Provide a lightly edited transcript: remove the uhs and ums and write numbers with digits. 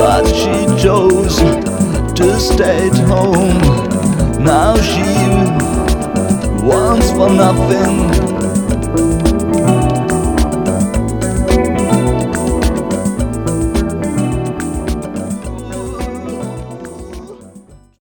but she chose to stay at home. Now she wants for nothing